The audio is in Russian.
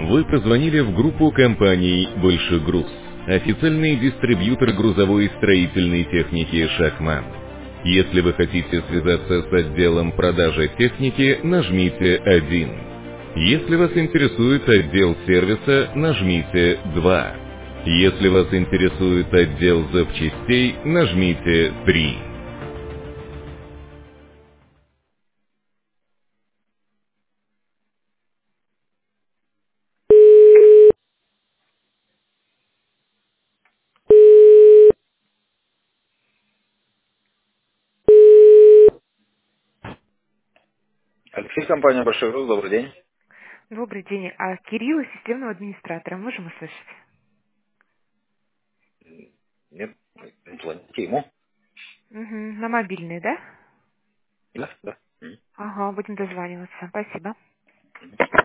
Вы позвонили в группу компаний «Большой груз», официальный дистрибьютор грузовой и строительной техники «Шахман». Если вы хотите связаться с отделом продажи техники, нажмите 1. Если вас интересует отдел сервиса, нажмите 2. Если вас интересует отдел запчастей, нажмите 3. Алексей, компания «Большой груз», добрый день. Добрый день. А Кирилла, системного администратора, можем услышать? Нет, звоните ему. Угу. На мобильный, да? Да, да. Ага, будем дозваниваться. Спасибо.